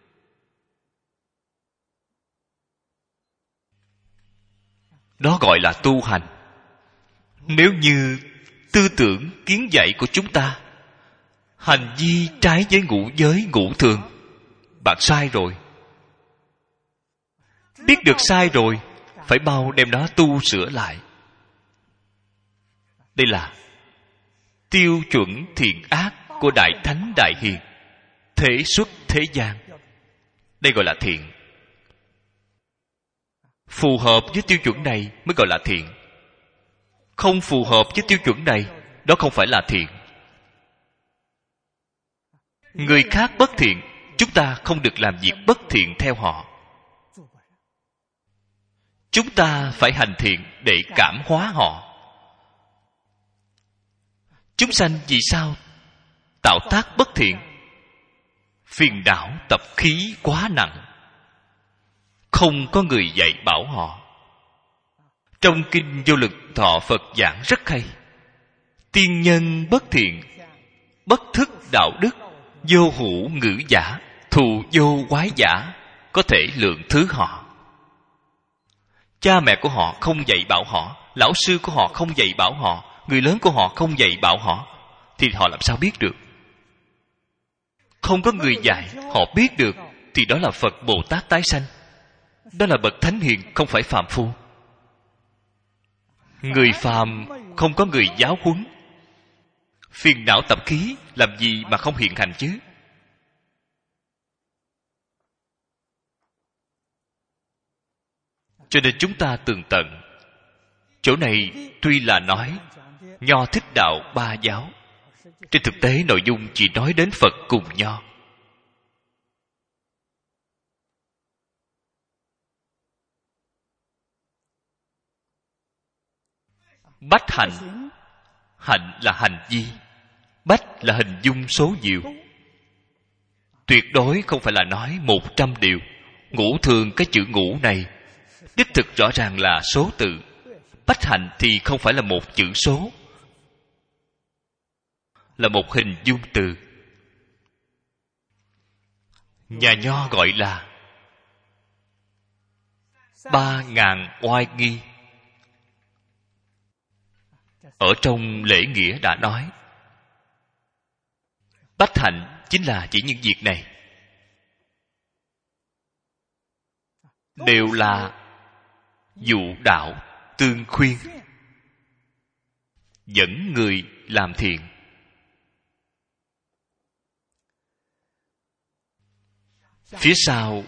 Đó gọi là tu hành. Nếu như tư tưởng kiến dạy của chúng ta hành vi trái với ngũ giới ngũ thường, bạn sai rồi. Biết được sai rồi, phải mau đem nó tu sửa lại. Đây là tiêu chuẩn thiện ác của Đại Thánh Đại Hiền, thể xuất thế gian. Đây gọi là thiện. Phù hợp với tiêu chuẩn này mới gọi là thiện. Không phù hợp với tiêu chuẩn này, đó không phải là thiện. Người khác bất thiện, chúng ta không được làm việc bất thiện theo họ. Chúng ta phải hành thiện để cảm hóa họ. Chúng sanh vì sao tạo tác bất thiện? Phiền não tập khí quá nặng, không có người dạy bảo họ. Trong kinh Vô Lực Thọ Phật giảng rất hay. Tiên nhân bất thiện, bất thức đạo đức, vô hữu ngữ giả, thù vô quái giả, có thể lượng thứ họ. Cha mẹ của họ không dạy bảo họ, lão sư của họ không dạy bảo họ, người lớn của họ không dạy bảo họ, thì họ làm sao biết được? Không có người dạy, họ biết được, thì đó là Phật Bồ Tát tái sanh. Đó là bậc thánh hiền, không phải phàm phu. Người phàm không có người giáo huấn. Phiền não tập khí làm gì mà không hiện hành chứ? Cho nên chúng ta tường tận. Chỗ này tuy là nói Nho Thích Đạo ba giáo, trên thực tế nội dung chỉ nói đến Phật cùng Nho. Bách hạnh. Hạnh là hành vi, bách là hình dung số nhiều. Tuyệt đối không phải là nói một trăm điều. Ngũ thường cái chữ ngũ này đích thực rõ ràng là số tự. Bách hạnh thì không phải là một chữ số, là một hình dung từ. Nhà Nho gọi là ba ngàn oai nghi. Ở trong lễ nghĩa đã nói, bách hạnh chính là chỉ những việc này, đều là dụ đạo tương khuyên, dẫn người làm thiện. Phía sau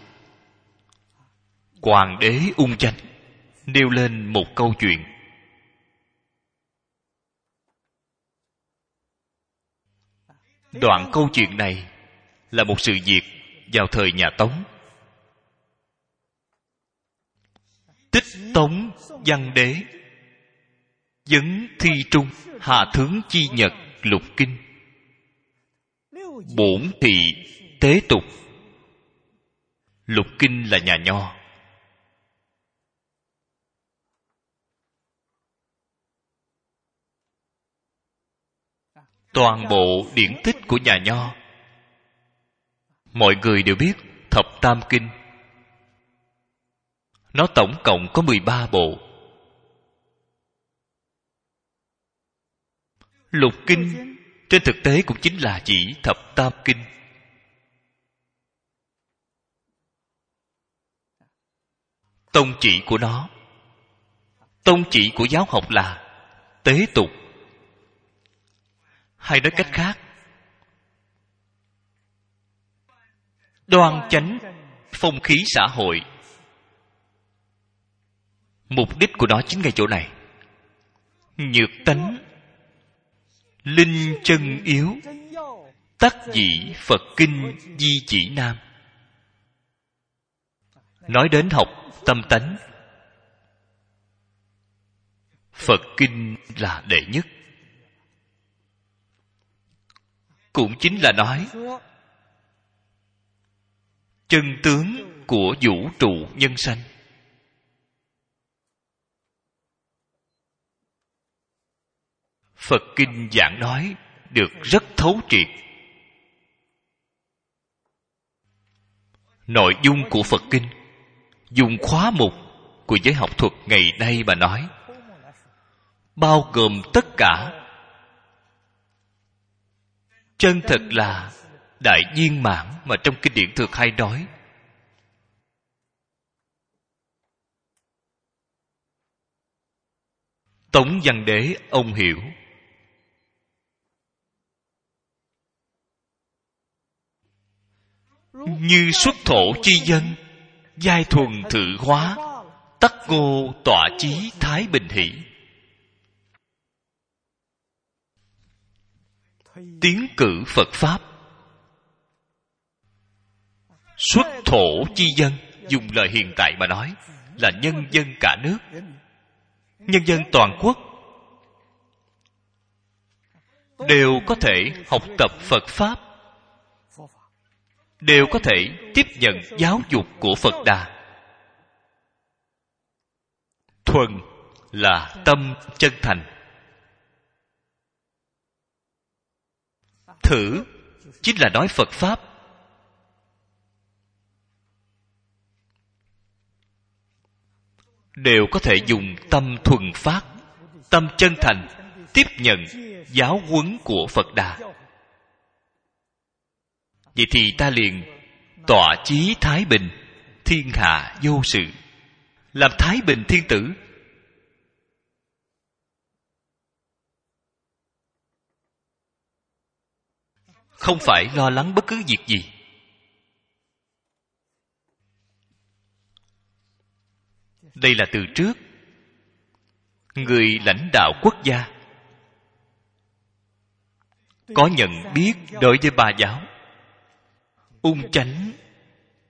Hoàng đế Ung Chánh nêu lên một câu chuyện. Đoạn câu chuyện này là một sự việc vào thời nhà Tống. Tích Tống Văn Đế vấn thi trung, hạ thướng chi nhật lục kinh, bổn thị tế tục. Lục kinh là nhà Nho. Toàn bộ điển tích của nhà Nho, mọi người đều biết thập tam kinh. Nó tổng cộng có mười ba bộ. Lục kinh trên thực tế cũng chính là chỉ thập tam kinh. Tông chỉ của nó, tông chỉ của giáo học là tế tục. Hay nói cách khác, đoan chánh phong khí xã hội. Mục đích của nó chính ngay chỗ này. Nhược tánh linh chân yếu, tắc dĩ Phật kinh di chỉ nam. Nói đến học tâm tánh, Phật kinh là đệ nhất. Cũng chính là nói chân tướng của vũ trụ nhân sanh. Phật kinh giảng nói được rất thấu triệt. Nội dung của Phật kinh dùng khóa mục của giới học thuật ngày nay mà nói, bao gồm tất cả. Chân thật là đại viên mãn mà trong kinh điển thường hay nói. Tống Văn Đế ông hiểu, như xuất thổ chi dân, giai thuần thự hóa, tắc ngô tọa chí thái bình hỷ. Tiến cử Phật Pháp. Xuất thổ chi dân, dùng lời hiện tại mà nói, là nhân dân cả nước, nhân dân toàn quốc đều có thể học tập Phật Pháp, đều có thể tiếp nhận giáo dục của Phật Đà. Thuần là tâm chân thành. Thử chính là nói Phật Pháp. Đều có thể dùng tâm thuần phát, tâm chân thành tiếp nhận giáo huấn của Phật Đà. Vậy thì ta liền tọa chí thái bình, thiên hạ vô sự, làm thái bình thiên tử. Không phải lo lắng bất cứ việc gì. Đây là từ trước người lãnh đạo quốc gia có nhận biết đối với ba giáo. Ung Chánh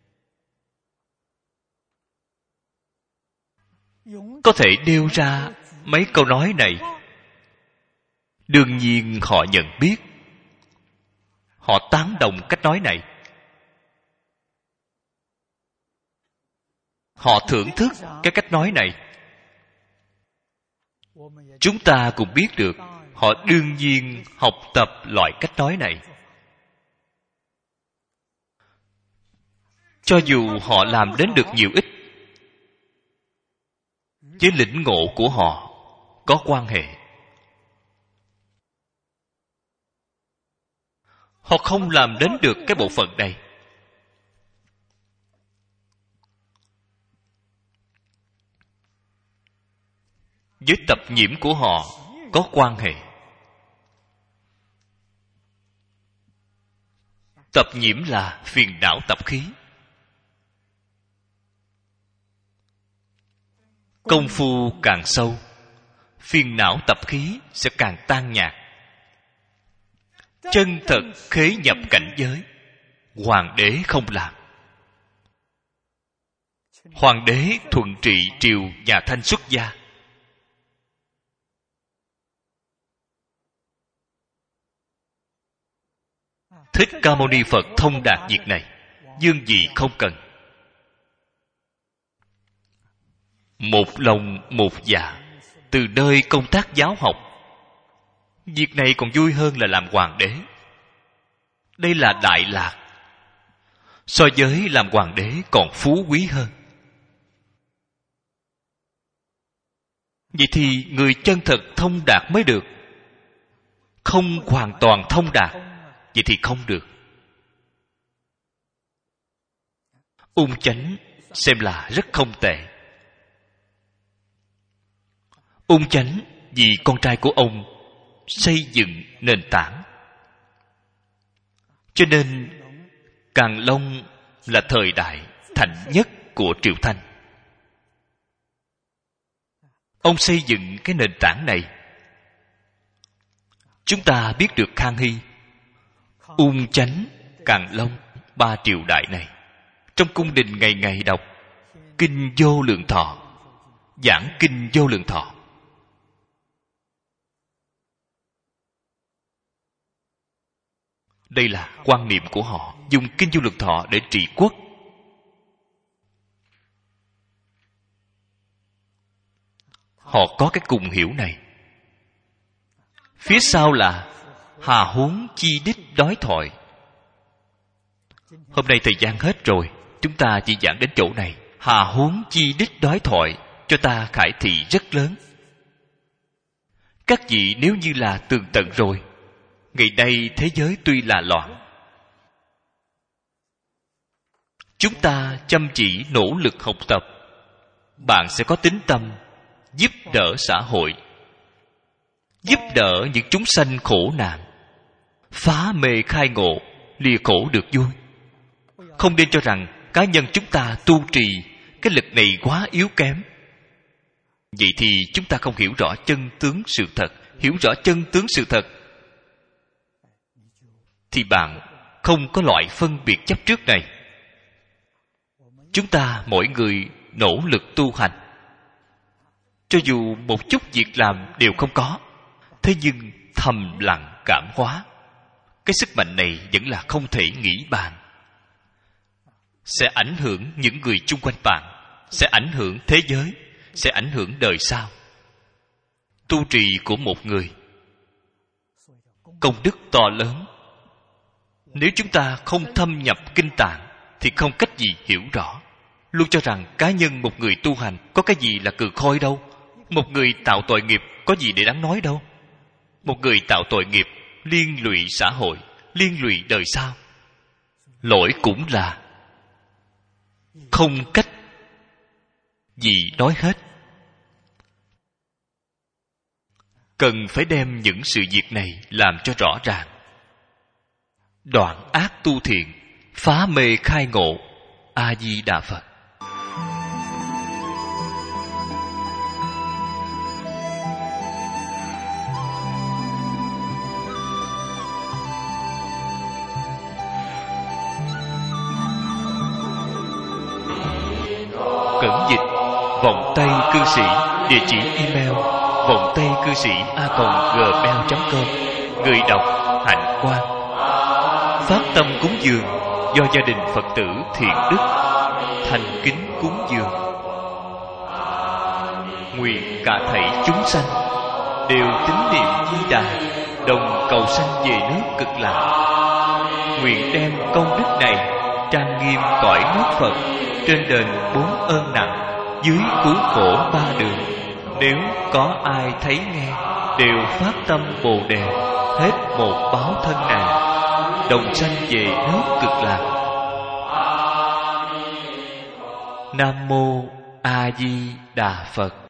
có thể nêu ra mấy câu nói này, đương nhiên họ nhận biết, họ tán đồng cách nói này, họ thưởng thức cái cách nói này. Chúng ta cũng biết được họ đương nhiên học tập loại cách nói này. Cho dù họ làm đến được nhiều ít, với lĩnh ngộ của họ có quan hệ. Họ không làm đến được cái bộ phận này. Với tập nhiễm của họ có quan hệ. Tập nhiễm là phiền não tập khí. Công phu càng sâu, phiền não tập khí sẽ càng tan nhạt. Chân thật khế nhập cảnh giới, hoàng đế không làm. Hoàng đế thuận trị triều nhà Thanh xuất gia. Thích Ca Mâu Ni Phật thông đạt việc này, dương gì không cần. Một lòng một dạ, từ nơi công tác giáo học. Việc này còn vui hơn là làm hoàng đế. Đây là đại lạc. So với làm hoàng đế còn phú quý hơn. Vậy thì người chân thật thông đạt mới được. Không hoàn toàn thông đạt, vậy thì không được. Ung Chánh xem là rất không tệ. Ung Chánh vì con trai của ông xây dựng nền tảng, cho nên Càn Long là thời đại thạnh nhất của Triều Thanh. Ông xây dựng cái nền tảng này. Chúng ta biết được Khang Hy, Ung Chánh, Càn Long, ba triều đại này trong cung đình ngày ngày đọc Kinh Vô Lượng Thọ, giảng Kinh Vô Lượng Thọ. Đây là quan niệm của họ, dùng Kinh Vô Lượng Thọ để trị quốc. Họ có cái cùng hiểu này. Phía sau là hà huống chi đích đối thoại. Hôm nay thời gian hết rồi, chúng ta chỉ giảng đến chỗ này. Hà huống chi đích đối thoại cho ta khải thị rất lớn. Các vị nếu như là tường tận rồi, ngày nay thế giới tuy là loạn, chúng ta chăm chỉ nỗ lực học tập, bạn sẽ có tín tâm giúp đỡ xã hội, giúp đỡ những chúng sanh khổ nạn, phá mê khai ngộ, lìa khổ được vui. Không nên cho rằng cá nhân chúng ta tu trì cái lực này quá yếu kém. Vậy thì chúng ta không hiểu rõ chân tướng sự thật. Hiểu rõ chân tướng sự thật thì bạn không có loại phân biệt chấp trước này. Chúng ta mỗi người nỗ lực tu hành, cho dù một chút việc làm đều không có, thế nhưng thầm lặng cảm hóa, cái sức mạnh này vẫn là không thể nghĩ bàn. Sẽ ảnh hưởng những người chung quanh bạn, sẽ ảnh hưởng thế giới, sẽ ảnh hưởng đời sau. Tu trì của một người công đức to lớn. Nếu chúng ta không thâm nhập kinh tạng thì không cách gì hiểu rõ. Luôn cho rằng cá nhân một người tu hành có cái gì là cừ khôi đâu. Một người tạo tội nghiệp có gì để đáng nói đâu. Một người tạo tội nghiệp liên lụy xã hội, liên lụy đời sau. Lỗi cũng là không cách gì nói hết. Cần phải đem những sự việc này làm cho rõ ràng. Đoạn ác tu thiện, phá mê khai ngộ. A Di Đà Phật. Cẩn dịch vọng tay cư sĩ, địa chỉ email vọng tây cư sĩ a còng gmail chấm com. Người đọc Hạnh Quang. Phát tâm cúng dường do gia đình Phật tử Thiện Đức thành kính cúng dường. Nguyện cả thảy chúng sanh đều tín niệm Di Đà, đồng cầu sanh về nước Cực Lạc. Nguyện đem công đức này trang nghiêm cõi nước Phật, trên đền bốn ơn nặng, dưới cứu khổ ba đường. Nếu có ai thấy nghe, đều phát tâm Bồ Đề, hết một báo thân này, đồng sanh về nước Cực Lạc. Nam mô A Di Đà Phật.